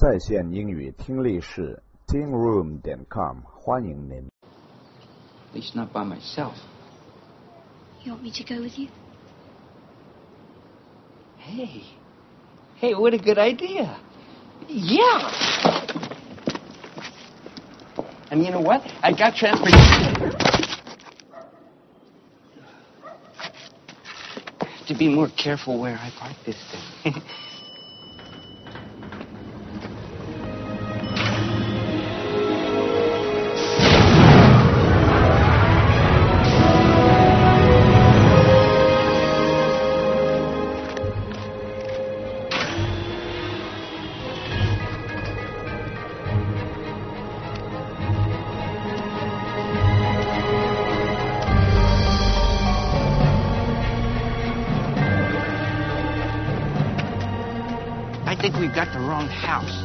在线英语听力室 tingroom.com 欢迎您。 At least not by myself. You want me to go with you? Hey, what a good idea. Yeah. And you know what? I got transportation. To be more careful where I park this thing. I think we've got the wrong house.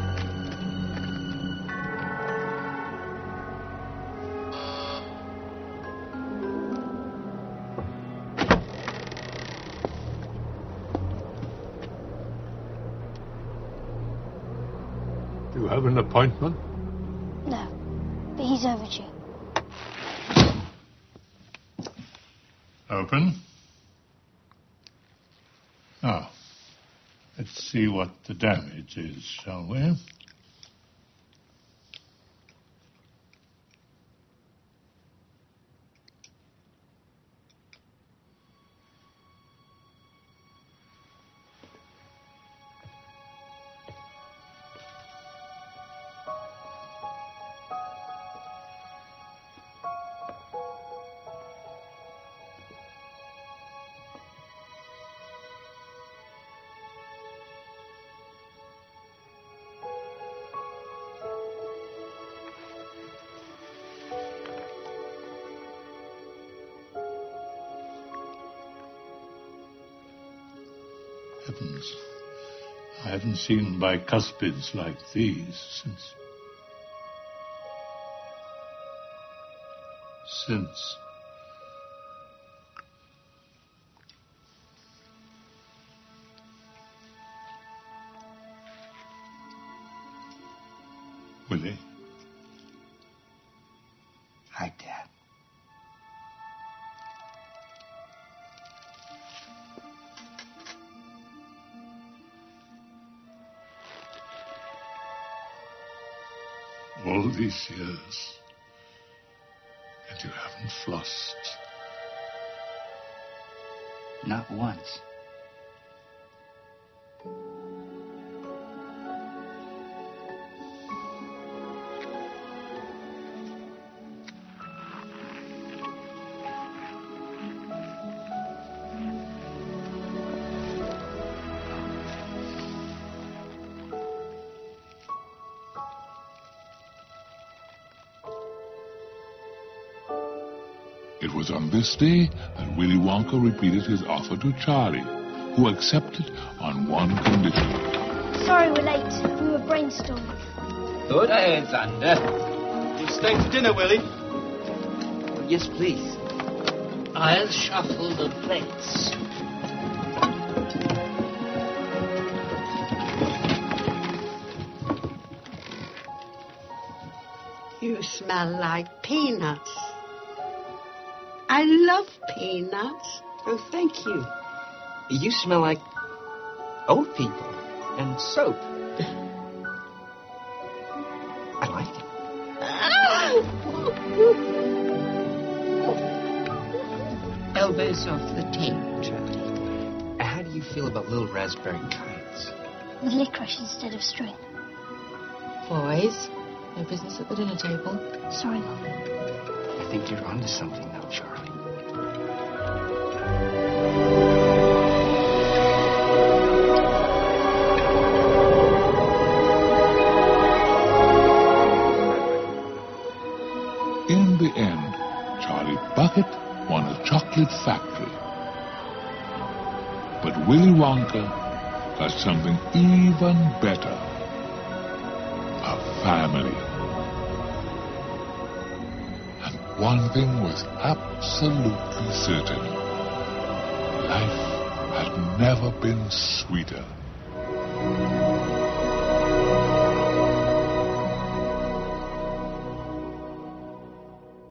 Do you have an appointment? No, but he's overdue. Open. Now, let's see what the damage is, shall we? Heavens, I haven't seen bicuspids like these since... Willie? Hi, Dad. All these years, and you haven't flossed. Not once. It was on this day that Willy Wonka repeated his offer to Charlie, who accepted on one condition. Sorry we're late. We were brainstorming. Good ahead, Xander. You staying for dinner, Willie? Oh, yes, please. I'll shuffle the plates. You smell like peanuts. I love peanuts. Oh, thank you. You smell like old people and soap. I like it. Elbows off the table, Charlie. How do you feel about little raspberry kites? With licorice instead of string. Boys, no business at the dinner table. Sorry, Mum. I think you're onto something now, Charlie. In the end, Charlie Bucket won a chocolate factory. But Willy Wonka got something even better. A family. And one thing was absolutely certain. Life had never been sweeter.